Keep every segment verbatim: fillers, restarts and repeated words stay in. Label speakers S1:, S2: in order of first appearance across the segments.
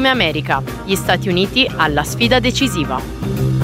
S1: come America, gli Stati Uniti alla sfida decisiva.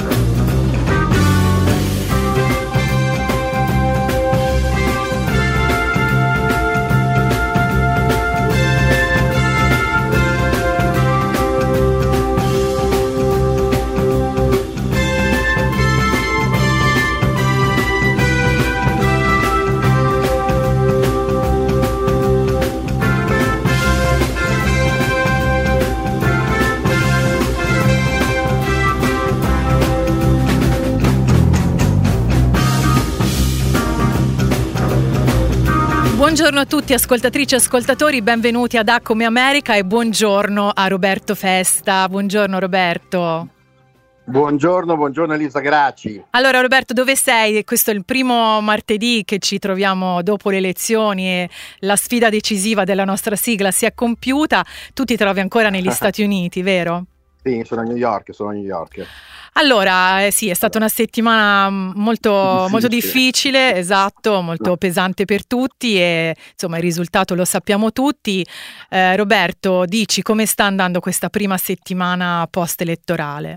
S2: Buongiorno a tutti ascoltatrici e ascoltatori, benvenuti ad A come America e buongiorno a Roberto Festa. Buongiorno Roberto.
S3: Buongiorno, buongiorno Elisa Gracci.
S2: Allora Roberto, dove sei? Questo è il primo martedì che ci troviamo dopo le elezioni e la sfida decisiva della nostra sigla si è compiuta. Tu ti trovi ancora negli Stati Uniti, vero?
S3: Sì, sono a New York, sono a New York.
S2: Allora, eh, sì, è stata una settimana molto difficile. molto difficile, esatto, molto no. pesante per tutti e insomma il risultato lo sappiamo tutti. Eh, Roberto, dici come sta andando questa prima settimana post-elettorale?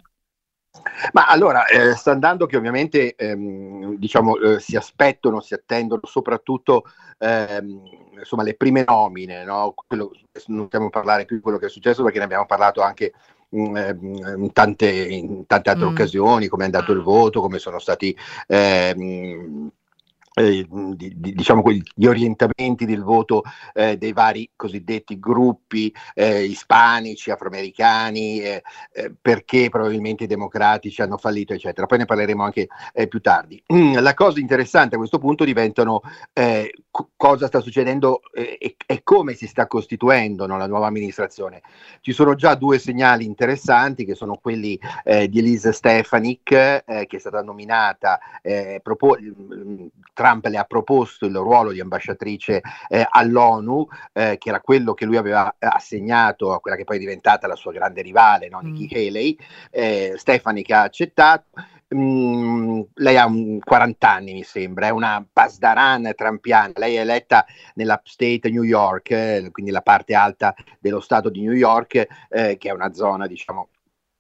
S3: Ma allora, eh, sta andando che ovviamente ehm, diciamo eh, si aspettano, si attendono soprattutto ehm, insomma le prime nomine, no? Quello, non stiamo a parlare più di quello che è successo perché ne abbiamo parlato anche in tante, in tante altre mm. occasioni, come è andato il voto, come sono stati ehm, eh, di, di, diciamo gli orientamenti del voto eh, dei vari cosiddetti gruppi eh, ispanici, afroamericani, eh, eh, perché probabilmente i democratici hanno fallito, eccetera. Poi ne parleremo anche eh, più tardi. Mm, la cosa interessante a questo punto diventano eh, co- cosa sta succedendo eh, e, e come si sta costituendo, no, la nuova amministrazione. Ci sono già due segnali interessanti che sono quelli eh, di Elise Stefanik eh, che è stata nominata eh, propo- tra Trump le ha proposto il ruolo di ambasciatrice eh, all'ONU, eh, che era quello che lui aveva assegnato a quella che poi è diventata la sua grande rivale, no? Nikki mm. Haley. eh, Stefani che ha accettato. Mm, lei ha un quaranta anni mi sembra, è una pasdaran trampiana, lei è eletta nell'upstate New York, eh, quindi la parte alta dello stato di New York, eh, che è una zona diciamo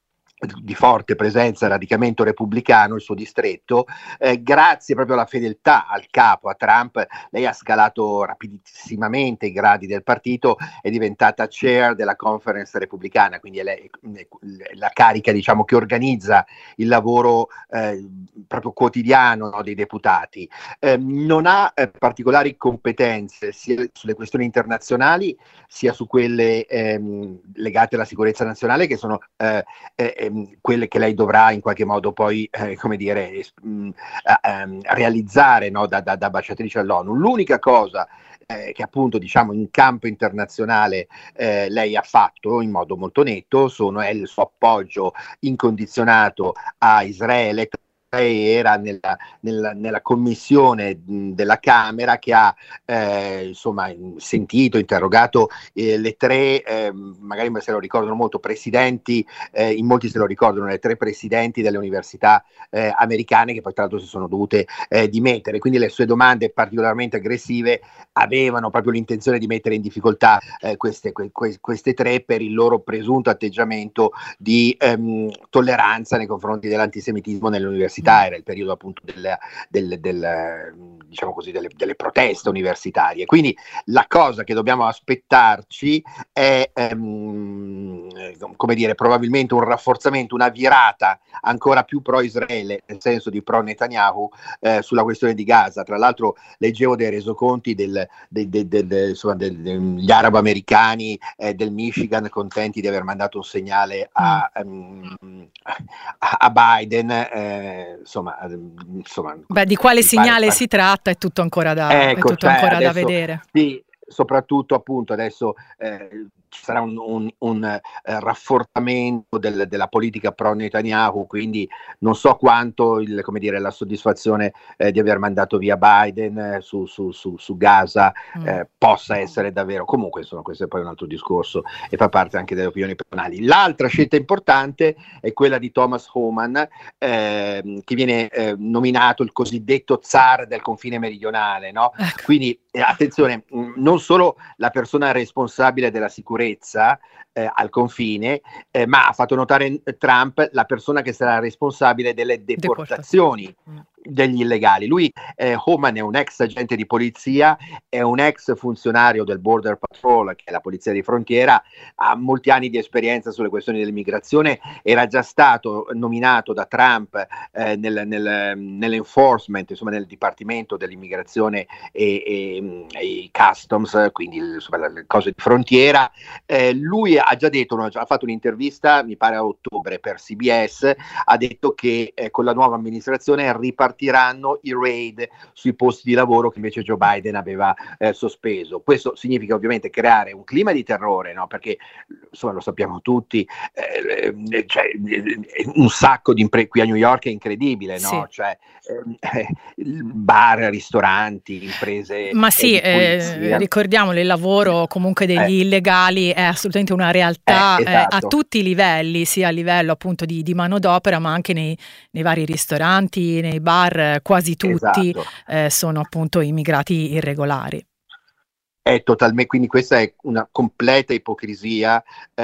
S3: di forte presenza e radicamento repubblicano, il suo distretto, eh, grazie proprio alla fedeltà al capo, a Trump. Lei ha scalato rapidissimamente i gradi del partito, è diventata chair della conference repubblicana, quindi è, lei, è la carica diciamo che organizza il lavoro eh, proprio quotidiano, no, dei deputati. Eh, non ha eh, particolari competenze sia sulle questioni internazionali sia su quelle ehm, legate alla sicurezza nazionale, che sono eh, eh, quelle che lei dovrà in qualche modo poi, eh, come dire, mh, eh, realizzare, no, da, da, da ambasciatrice all'ONU. L'unica cosa eh, che appunto diciamo in campo internazionale eh, lei ha fatto in modo molto netto sono è il suo appoggio incondizionato a Israele. Lei era nella, nella, nella commissione mh, della Camera che ha eh, insomma sentito, interrogato eh, le tre, eh, magari se lo ricordano molto, presidenti, eh, in molti se lo ricordano, le tre presidenti delle università eh, americane, che poi tra l'altro si sono dovute eh, dimettere, quindi le sue domande particolarmente aggressive avevano proprio l'intenzione di mettere in difficoltà eh, queste, que, que, queste tre per il loro presunto atteggiamento di ehm, tolleranza nei confronti dell'antisemitismo nelle università. Era il periodo appunto del, del, del, diciamo così, delle, delle proteste universitarie. Quindi la cosa che dobbiamo aspettarci è ehm, come dire, probabilmente un rafforzamento, una virata ancora più pro-Israele, nel senso di pro-Netanyahu, eh, sulla questione di Gaza. Tra l'altro leggevo dei resoconti del, del, del, del, del, insomma, del, degli arabo-americani eh, del Michigan contenti di aver mandato un segnale a, um, a Biden. Eh, Insomma, insomma,
S2: Beh, di quale segnale
S3: pare,
S2: si tratta è tutto ancora da,
S3: ecco,
S2: è tutto
S3: cioè,
S2: ancora
S3: adesso,
S2: da vedere.
S3: Sì, soprattutto appunto adesso eh, ci sarà un, un, un eh, rafforzamento del, della politica pro Netanyahu, quindi non so quanto il, come dire, la soddisfazione eh, di aver mandato via Biden eh, su, su, su, su Gaza eh, mm. possa essere davvero, comunque insomma questo è poi un altro discorso e fa parte anche delle opinioni personali. L'altra scelta importante è quella di Thomas Homan, eh, che viene eh, nominato il cosiddetto zar del confine meridionale, no?
S2: Ecco.
S3: Quindi attenzione, mh, non solo la persona responsabile della sicurezza eh, al confine, eh, ma ha fatto notare Trump la persona che sarà responsabile delle deportazioni degli illegali. Lui, eh, Homan, è un ex agente di polizia, è un ex funzionario del Border Patrol, che è la polizia di frontiera, ha molti anni di esperienza sulle questioni dell'immigrazione, era già stato nominato da Trump eh, nel, nel, nell'enforcement, insomma nel Dipartimento dell'immigrazione e, e, e customs, quindi insomma, le cose di frontiera. Eh, lui ha già detto, ha fatto un'intervista, mi pare a ottobre, per C B S, ha detto che eh, con la nuova amministrazione ripartiranno i raid sui posti di lavoro che invece Joe Biden aveva eh, sospeso. Questo significa ovviamente creare un clima di terrore, no? Perché insomma lo sappiamo tutti, eh, cioè, un sacco di imprese qui a New York è incredibile, no?
S2: Sì.
S3: Cioè, eh, bar, ristoranti, imprese.
S2: Ma sì,
S3: eh,
S2: eh, ricordiamolo, il lavoro comunque degli
S3: eh.
S2: illegali è assolutamente una realtà
S3: eh, esatto.
S2: eh, a tutti i livelli, sia a livello appunto di, di manodopera, ma anche nei, nei vari ristoranti, nei bar, quasi tutti
S3: Esatto.
S2: eh, sono appunto immigrati irregolari.
S3: È totalmente, quindi questa è una completa ipocrisia,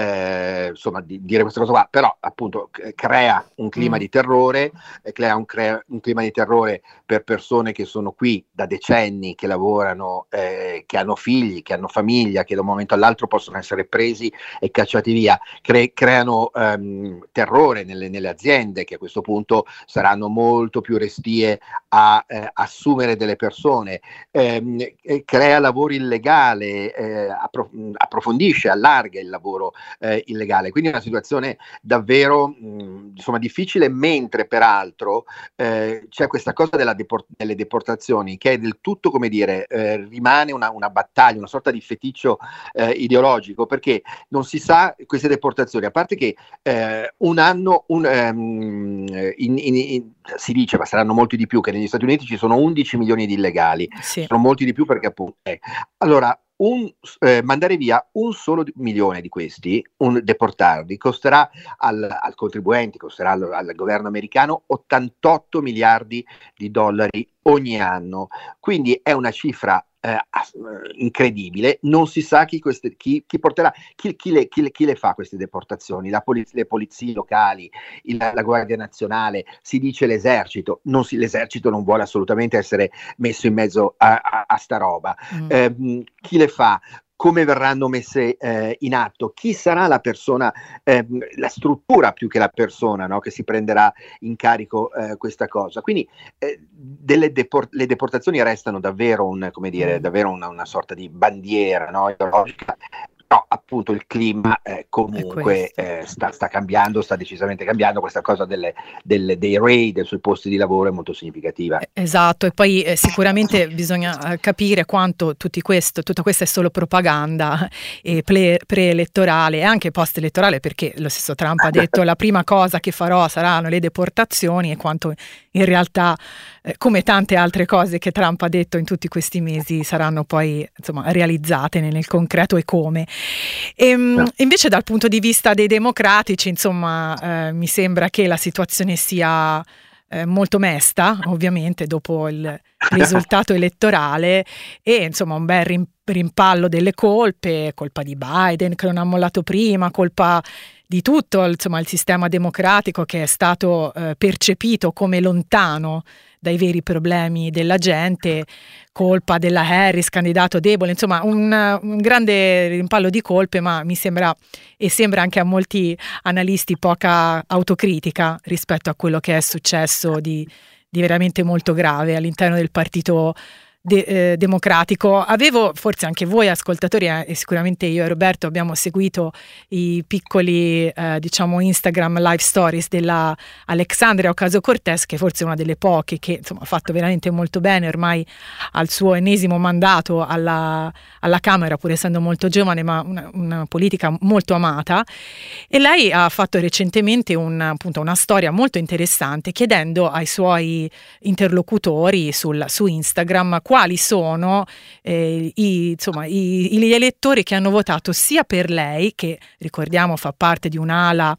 S3: eh, insomma, di dire questa cosa qua, però appunto c- crea un clima
S2: Mm.
S3: di terrore, eh, crea un, crea un clima di terrore per persone che sono qui da decenni, che lavorano, eh, che hanno figli, che hanno famiglia, che da un momento all'altro possono essere presi e cacciati via. Cre- creano ehm, terrore nelle, nelle aziende, che a questo punto saranno molto più restie a eh, assumere delle persone, ehm, eh, crea lavori illegali. Eh, approf- approfondisce, allarga il lavoro eh, illegale, quindi è una situazione davvero mh, insomma difficile, mentre peraltro eh, c'è questa cosa della deport- delle deportazioni che è del tutto, come dire, eh, rimane una, una battaglia, una sorta di feticcio eh, ideologico, perché non si sa queste deportazioni, a parte che eh, un anno un, um, in, in, in, si dice, ma saranno molti di più, che negli Stati Uniti ci sono undici milioni di illegali,
S2: Sì.
S3: sono molti di più perché appunto eh. allora Un, eh, mandare via un solo milione di questi, un, deportarli, costerà al, al contribuente, costerà al, al governo americano ottantotto miliardi di dollari ogni anno. Quindi è una cifra eh, incredibile. Non si sa chi, queste, chi, chi porterà, chi, chi, le, chi, le, chi le fa queste deportazioni, la poliz- le polizie locali, il, la Guardia Nazionale, si dice l'esercito. Non si, l'esercito non vuole assolutamente essere messo in mezzo a, a, a sta roba. Mm. Eh, chi le fa? Come verranno messe eh, in atto? Chi sarà la persona, eh, la struttura più che la persona, no? Che si prenderà in carico eh, questa cosa? Quindi eh, delle deport- le deportazioni restano davvero, un, come dire, davvero una, una sorta di bandiera, no? Ideologica. No, appunto il clima eh, comunque eh, sta, sta cambiando, sta decisamente cambiando. Questa cosa delle, delle, dei raid sui posti di lavoro è molto significativa.
S2: Esatto, e poi eh, sicuramente bisogna capire quanto tutti questo, tutta questa è solo propaganda e pre- preelettorale e anche post-elettorale, perché lo stesso Trump ha detto la prima cosa che farò saranno le deportazioni, e quanto in realtà, eh, come tante altre cose che Trump ha detto in tutti questi mesi, saranno poi insomma realizzate nel, nel concreto e come. E, no. Invece dal punto di vista dei democratici, insomma, eh, mi sembra che la situazione sia eh, molto mesta, ovviamente, dopo il risultato elettorale, e insomma un bel rim- rimpallo delle colpe, colpa di Biden che non ha mollato prima, colpa di tutto, insomma, il sistema democratico che è stato eh, percepito come lontano dai veri problemi della gente, colpa della Harris, candidato debole, insomma un, un grande rimpallo di colpe, ma mi sembra e sembra anche a molti analisti poca autocritica rispetto a quello che è successo di, di veramente molto grave all'interno del partito De, eh, democratico. Avevo, forse anche voi ascoltatori eh, e sicuramente io e Roberto abbiamo seguito i piccoli eh, diciamo Instagram live stories della Alexandria Ocasio-Cortez, che forse è una delle poche che insomma ha fatto veramente molto bene ormai al suo ennesimo mandato alla, alla Camera, pur essendo molto giovane, ma una, una politica molto amata. E lei ha fatto recentemente un, appunto una storia molto interessante, chiedendo ai suoi interlocutori sul, su Instagram quali sono eh, i, insomma, i, gli elettori che hanno votato sia per lei, che ricordiamo fa parte di un'ala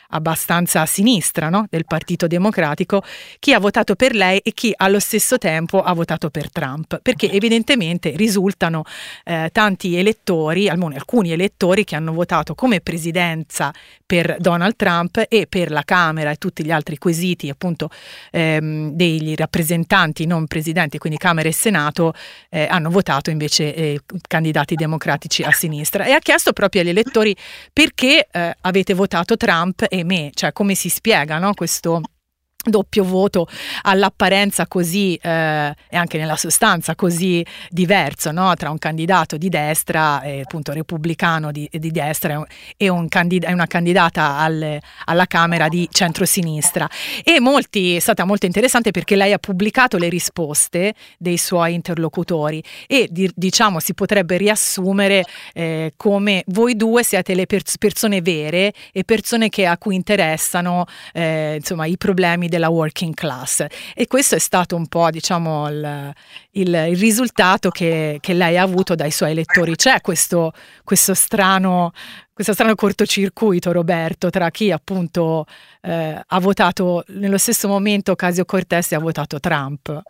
S2: abbastanza a sinistra, no? Del Partito Democratico, chi ha votato per lei e chi allo stesso tempo ha votato per Trump, perché evidentemente risultano eh, tanti elettori, almeno alcuni elettori che hanno votato come presidenza per Donald Trump e per la Camera e tutti gli altri quesiti appunto ehm, degli rappresentanti non presidenti, quindi Camera e Senato, eh, hanno votato invece eh, candidati democratici a sinistra, e ha chiesto proprio agli elettori perché eh, avete votato Trump e me, cioè come si spiega, no, questo doppio voto all'apparenza così eh, e anche nella sostanza così diverso, no? Tra un candidato di destra, eh, appunto repubblicano di, di destra, e, un, e un candid- una candidata al, alla Camera di centrosinistra. E molti, è stata molto interessante perché lei ha pubblicato le risposte dei suoi interlocutori e di, diciamo si potrebbe riassumere eh, come voi due siete le pers- persone vere e persone che, a cui interessano eh, insomma i problemi della working class, e questo è stato un po', diciamo, il, il, il risultato che, che lei ha avuto dai suoi elettori. C'è questo, questo strano questo strano cortocircuito, Roberto, tra chi appunto eh, ha votato nello stesso momento Ocasio-Cortez e ha votato Trump.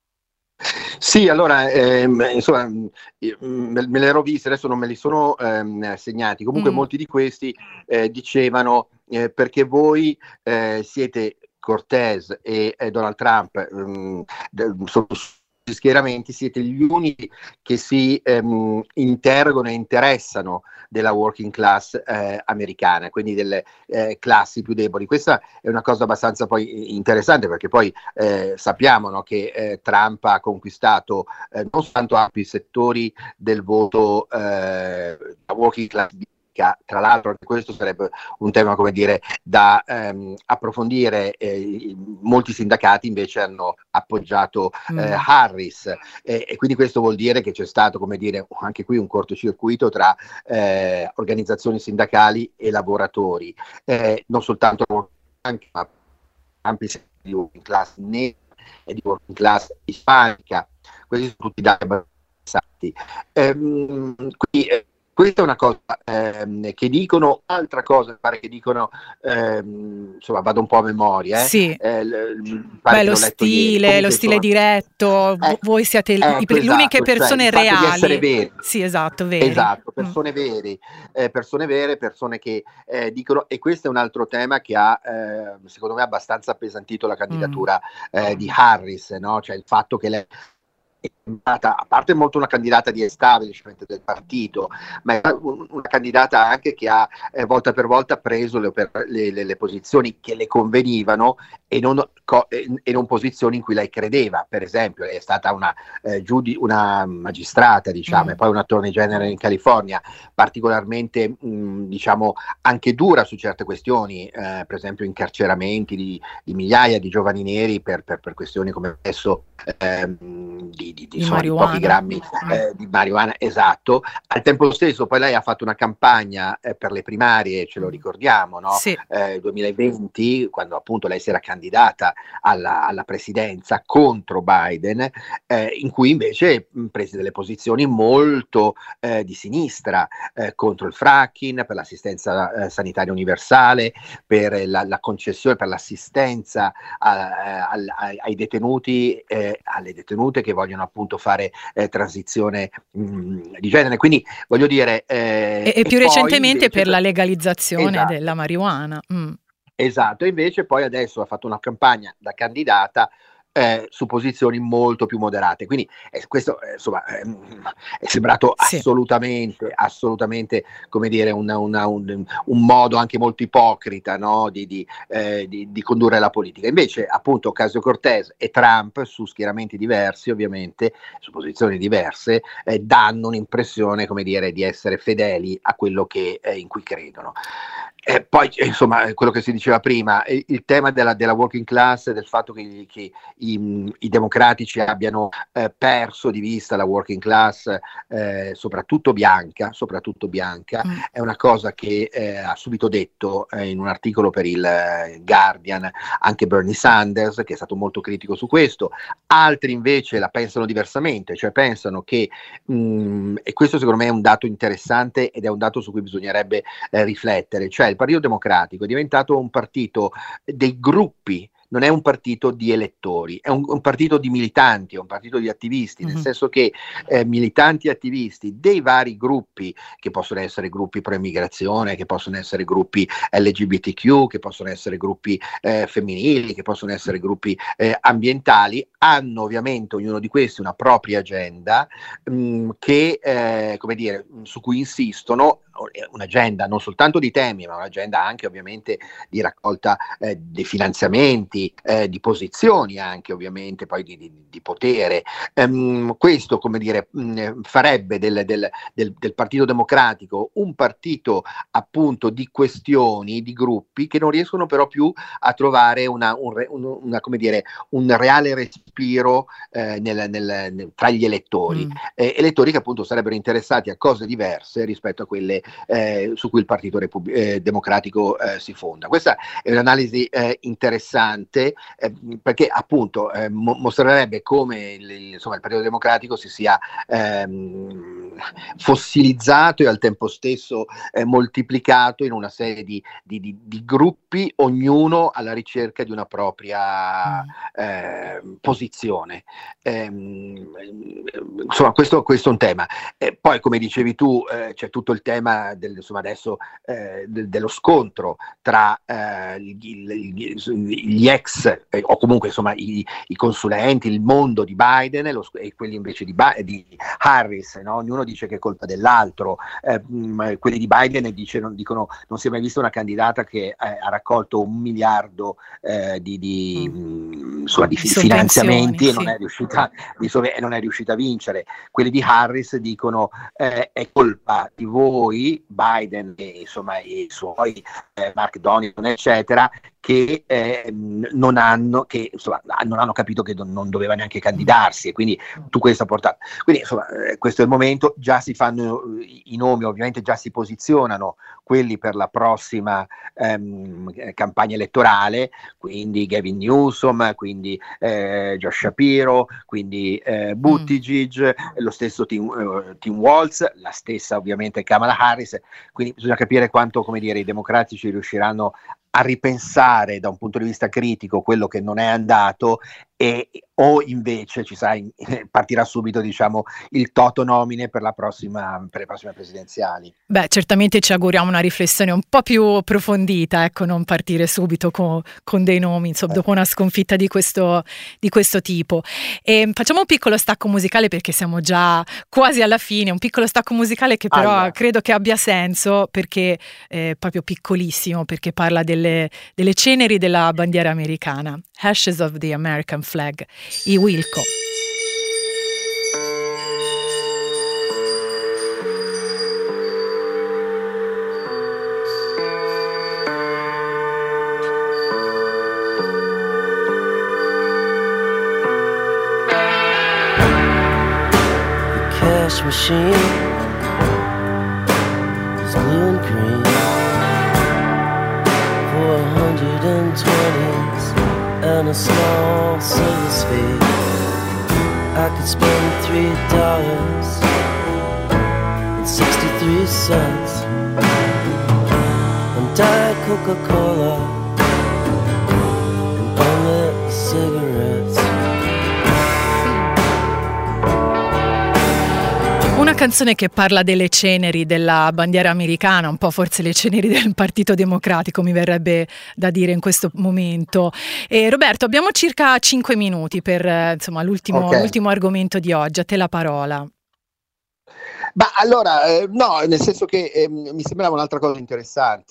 S3: Sì, allora, ehm, insomma, me, me le ero viste, adesso non me li sono ehm, segnati, comunque mm. molti di questi eh, dicevano eh, perché voi eh, siete Cortez e eh, Donald Trump, um, sono schieramenti, siete gli unici che si ehm, interrogano e interessano della working class eh, americana, quindi delle eh, classi più deboli. Questa è una cosa abbastanza poi interessante, perché poi eh, sappiamo, no, che eh, Trump ha conquistato eh, non soltanto ampi settori del voto eh, la working class. Tra l'altro questo sarebbe un tema, come dire, da ehm, approfondire. Eh, molti sindacati invece hanno appoggiato eh, mm. Harris eh, e quindi questo vuol dire che c'è stato, come dire, anche qui un cortocircuito tra eh, organizzazioni sindacali e lavoratori, eh, non soltanto anche ma ampi settori di working class nera e di working class ispanica. Questi sono tutti dati abbastanti. Ehm, qui, eh, Questa è una cosa ehm, che dicono, altra cosa pare che dicono, ehm, insomma vado un po' a memoria, eh.
S2: Sì.
S3: eh, l-
S2: Beh, lo stile, Comunque, lo stile insomma, diretto, eh, voi siete ecco, i, le uniche esatto, persone cioè, reali. Di essere veri. Sì, esatto, veri.
S3: Esatto, persone mm. vere, eh, persone vere, persone che eh, dicono, e questo è un altro tema che ha, eh, secondo me, abbastanza appesantito la candidatura mm. eh, di Harris, no? Cioè il fatto che lei, a parte molto una candidata di establishment del partito, ma è una candidata anche che ha eh, volta per volta preso le, le, le, le posizioni che le convenivano e non, co, e non posizioni in cui lei credeva. Per esempio, è stata una, eh, giudi, una magistrata, diciamo, mm. e poi un attorney general in California, particolarmente mh, diciamo anche dura su certe questioni, eh, per esempio incarceramenti di, di migliaia di giovani neri per, per, per questioni come adesso ehm, di Di, di,
S2: di,
S3: insomma, di pochi grammi eh, di marijuana, esatto. Al tempo stesso poi lei ha fatto una campagna eh, per le primarie, ce lo ricordiamo, no?
S2: Sì.
S3: Eh, duemilaventi, quando appunto lei si era candidata alla, alla presidenza contro Biden, eh, in cui invece mh, prese delle posizioni molto eh, di sinistra, eh, contro il fracking, per l'assistenza eh, sanitaria universale, per la, la concessione, per l'assistenza a, a, a, ai detenuti, eh, alle detenute che vogliono appunto fare eh, transizione mh, di genere. Quindi voglio dire eh,
S2: e, e più
S3: e
S2: recentemente
S3: invece,
S2: per la legalizzazione
S3: esatto,
S2: della marijuana. Mm.
S3: Esatto, e invece poi adesso ha fatto una campagna da candidata Eh, su posizioni molto più moderate, quindi eh, questo eh, insomma eh, è sembrato
S2: sì.
S3: assolutamente assolutamente come dire una, una, un, un modo anche molto ipocrita, no? di, di, eh, di, di condurre la politica. Invece appunto Ocasio-Cortez e Trump, su schieramenti diversi ovviamente, su posizioni diverse, eh, danno un'impressione, come dire, di essere fedeli a quello che, eh, in cui credono. Eh, poi insomma quello che si diceva prima, il, il tema della, della working class, del fatto che, che i, i democratici abbiano eh, perso di vista la working class, eh, soprattutto bianca, soprattutto bianca, mm. è una cosa che eh, ha subito detto eh, in un articolo per il eh, Guardian anche Bernie Sanders, che è stato molto critico su questo. Altri invece la pensano diversamente, cioè pensano che, mh, e questo secondo me è un dato interessante ed è un dato su cui bisognerebbe eh, riflettere, cioè il Partito Democratico è diventato un partito dei gruppi, non è un partito di elettori, è un, un partito di militanti, è un partito di attivisti, mm-hmm. nel senso che eh, militanti e attivisti dei vari gruppi, che possono essere gruppi pro-immigrazione, che possono essere gruppi L G B T Q, che possono essere gruppi eh, femminili, che possono essere gruppi eh, ambientali, hanno ovviamente ognuno di questi una propria agenda mh, che, eh, come dire, su cui insistono, un'agenda non soltanto di temi, ma un'agenda anche ovviamente di raccolta eh, dei finanziamenti, eh, di posizioni anche ovviamente poi di, di, di potere. Um, questo, come dire, mh, farebbe del, del, del, del Partito Democratico un partito appunto di questioni, di gruppi che non riescono però più a trovare una, un, un, una, come dire, un reale respiro eh, nel, nel, nel, tra gli elettori, mm. eh, elettori che appunto sarebbero interessati a cose diverse rispetto a quelle Eh, su cui il Partito Repub- eh, Democratico eh, si fonda. Questa è un'analisi eh, interessante eh, perché appunto eh, mo- mostrerebbe come il, il, insomma, il Partito Democratico si sia ehm, fossilizzato e al tempo stesso eh, moltiplicato in una serie di, di, di, di gruppi, ognuno alla ricerca di una propria eh, posizione. Ehm, insomma, questo, questo è un tema. Eh, poi, come dicevi tu, eh, c'è tutto il tema del, insomma adesso eh, del, dello scontro tra eh, gli, gli, gli ex eh, o comunque insomma i, i consulenti, il mondo di Biden e, lo, e quelli invece di, di Harris, no? Ognuno dice che è colpa dell'altro, eh, mh, quelli di Biden dice, non, dicono non si è mai vista una candidata che eh, ha raccolto un miliardo eh, di, di, mh, insomma, di, di finanziamenti e non, sì. è riuscita, di, e non è riuscita a vincere. Quelli di Harris dicono eh, è colpa di voi Biden e insomma i suoi eh, Mark Donilon eccetera che eh, non hanno che insomma non hanno capito che non, non doveva neanche candidarsi e quindi tu questo ha portato quindi insomma eh, questo è il momento, già si fanno i, i nomi, ovviamente già si posizionano quelli per la prossima ehm, campagna elettorale, quindi Gavin Newsom, quindi eh, Josh Shapiro, quindi eh, Buttigieg, mm. lo stesso Tim, uh, Tim Walz, la stessa ovviamente Kamala Harris, quindi bisogna capire quanto, come dire, i democratici riusciranno a ripensare da un punto di vista critico quello che non è andato e o invece ci sarà, partirà subito diciamo il toto nomine per la prossima per le prossime presidenziali.
S2: Beh, certamente ci auguriamo una riflessione un po' più approfondita, ecco, non partire subito con, con dei nomi, insomma, eh. dopo una sconfitta di questo, di questo tipo. E facciamo un piccolo stacco musicale perché siamo già quasi alla fine, un piccolo stacco musicale che però allora. credo che abbia senso perché è proprio piccolissimo, perché parla delle, delle ceneri della bandiera americana, Ashes of the American Flag, i Wilco.
S4: Cash machine is blue and green for a hundred and twenties and a small silver sphere. I could spend three dollars and sixty-three cents on Diet Coca-Cola and only cigarettes.
S2: Una canzone che parla delle ceneri della bandiera americana, un po' forse le ceneri del Partito Democratico, mi verrebbe da dire in questo momento. E Roberto, abbiamo circa cinque minuti per insomma l'ultimo, okay. l'ultimo argomento di oggi, a te la parola.
S3: Ma allora, eh, no, nel senso che eh, mi sembrava un'altra cosa interessante.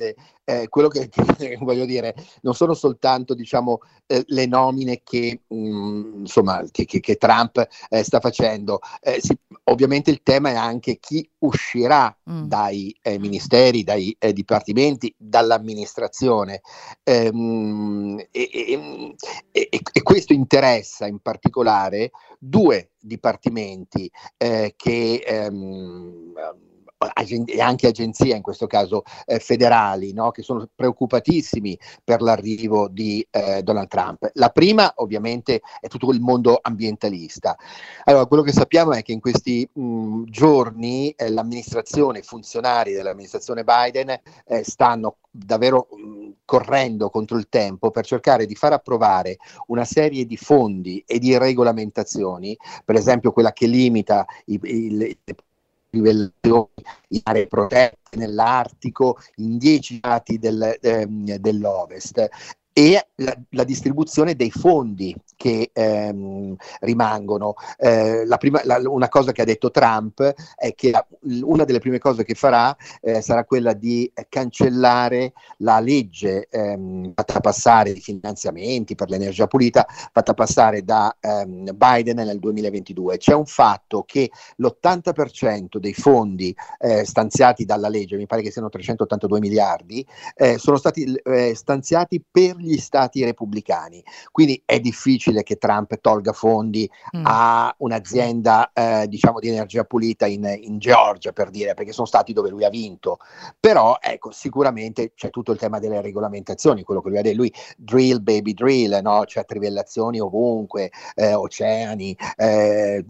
S3: eh, quello che, che voglio dire non sono soltanto, diciamo, eh, le nomine che, mh, insomma, che, che, che Trump eh, sta facendo. Eh, si, ovviamente il tema è anche chi uscirà mm. dai eh, ministeri, dai eh, dipartimenti, dall'amministrazione. Ehm, e, e, e, e questo interessa in particolare due dipartimenti eh, che ehm, e anche agenzie, in questo caso eh, federali, no? Che sono preoccupatissimi per l'arrivo di eh, Donald Trump. La prima ovviamente è tutto il mondo ambientalista. Allora, quello che sappiamo è che in questi mh, giorni eh, l'amministrazione, i funzionari dell'amministrazione Biden eh, stanno davvero mh, correndo contro il tempo per cercare di far approvare una serie di fondi e di regolamentazioni, per esempio quella che limita i, i, livellazioni in aree protette nell'Artico in dieci stati del, ehm, dell'Ovest, e la, la distribuzione dei fondi che ehm, rimangono. Eh, la prima, la, una cosa che ha detto Trump è che la, una delle prime cose che farà eh, sarà quella di cancellare la legge ehm, fatta passare di finanziamenti per l'energia pulita, fatta passare da ehm, Biden nel duemilaventidue. C'è un fatto che l'ottanta per cento dei fondi eh, stanziati dalla legge, mi pare che siano trecentottantadue miliardi, eh, sono stati eh, stanziati per gli stati repubblicani, quindi è difficile che Trump tolga fondi mm. a un'azienda eh, diciamo di energia pulita in, in Georgia, per dire, perché sono stati dove lui ha vinto. Però ecco, sicuramente c'è tutto il tema delle regolamentazioni, quello che lui ha detto, lui drill baby drill, no? C'è trivellazioni ovunque, eh, oceani, eh,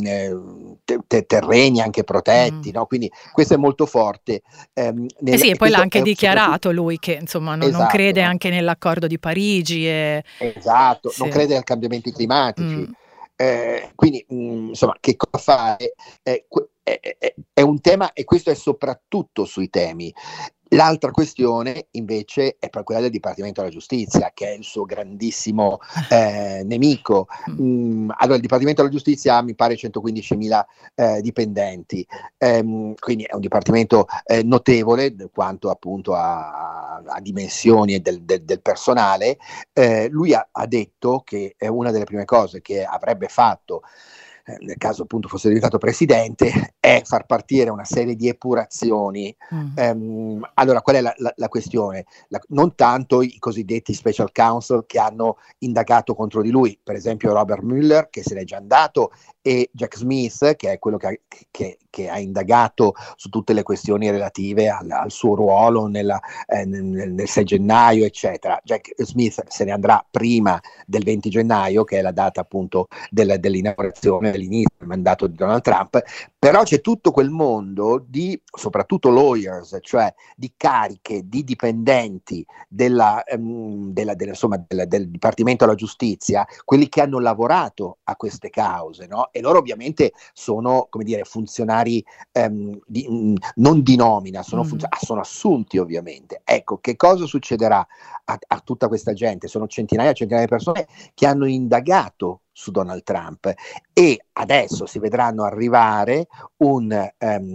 S3: te- terreni anche protetti, mm. no? Quindi questo è molto forte. Ehm, nel,
S2: eh sì, e poi l'ha anche
S3: è,
S2: dichiarato lui che insomma non, esatto, non crede
S3: no?
S2: anche nell'accordo di Parigi e...
S3: esatto, sì. Non crede ai cambiamenti climatici, mm. eh, quindi mh, insomma che cosa fare è, è, è, è un tema, e questo è soprattutto sui temi. L'altra questione invece è per quella del Dipartimento della Giustizia, che è il suo grandissimo eh, nemico. Mm, allora, il Dipartimento della Giustizia ha, mi pare, centoquindicimila eh, dipendenti, ehm, quindi è un dipartimento eh, notevole quanto appunto a, a dimensioni del, del, del personale. Eh, lui ha, ha detto che è una delle prime cose che avrebbe fatto nel caso appunto fosse diventato presidente, è far partire una serie di epurazioni. Mm. Um, allora, qual è la, la, la questione? La, non tanto i cosiddetti special counsel che hanno indagato contro di lui, per esempio Robert Mueller, che se n'è già andato, e Jack Smith, che è quello che ha, che, che ha indagato su tutte le questioni relative al, al suo ruolo nella, eh, nel, nel sei gennaio, eccetera. Jack Smith se ne andrà prima del venti gennaio, che è la data appunto del, dell'inaugurazione, dell'inizio del mandato di Donald Trump. Però c'è tutto quel mondo di, soprattutto lawyers, cioè di cariche, di dipendenti della, um, della, della, insomma, della, del Dipartimento della Giustizia, quelli che hanno lavorato a queste cause, no? E loro ovviamente sono, come dire, funzionari um, di, um, non di nomina, sono, mm. funzion- sono assunti ovviamente. Ecco, che cosa succederà a, a tutta questa gente? Sono centinaia e centinaia di persone che hanno indagato su Donald Trump, e adesso si vedranno arrivare un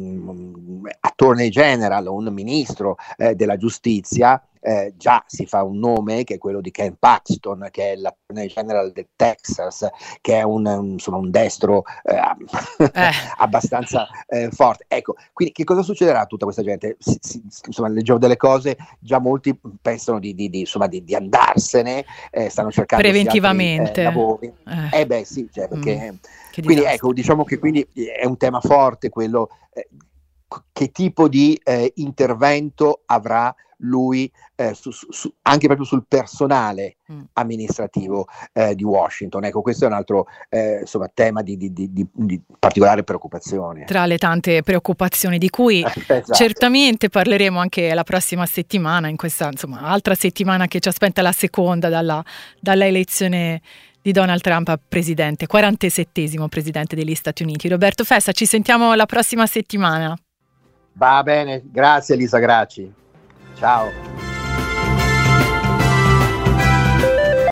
S3: um, attorney general, un ministro eh, della giustizia. Eh, già si fa un nome, che è quello di Ken Paxton, che è l'attorney general del Texas, che è un, un, insomma, un destro eh, eh. abbastanza eh, forte. Ecco, quindi che cosa succederà a tutta questa gente? Si, si, insomma, leggevo delle cose, già molti pensano di, di, di, insomma, di, di andarsene, eh, stanno cercando
S2: preventivamente
S3: altri, eh, lavori. Eh. eh beh sì, cioè, perché, mm, quindi ecco, diciamo che quindi è un tema forte quello, eh, che tipo di eh, intervento avrà lui eh, su, su, anche proprio sul personale mm. amministrativo eh, di Washington. Ecco, questo è un altro eh, insomma, tema di, di, di, di particolare preoccupazione.
S2: Tra le tante preoccupazioni di cui esatto. certamente parleremo anche la prossima settimana, in questa insomma altra settimana che ci aspetta, la seconda dalla, dalla elezione di Donald Trump a presidente, quarantasettesimo presidente degli Stati Uniti. Roberto Fessa, ci sentiamo la prossima settimana.
S3: Va bene, grazie Elisa Gracci. Ciao.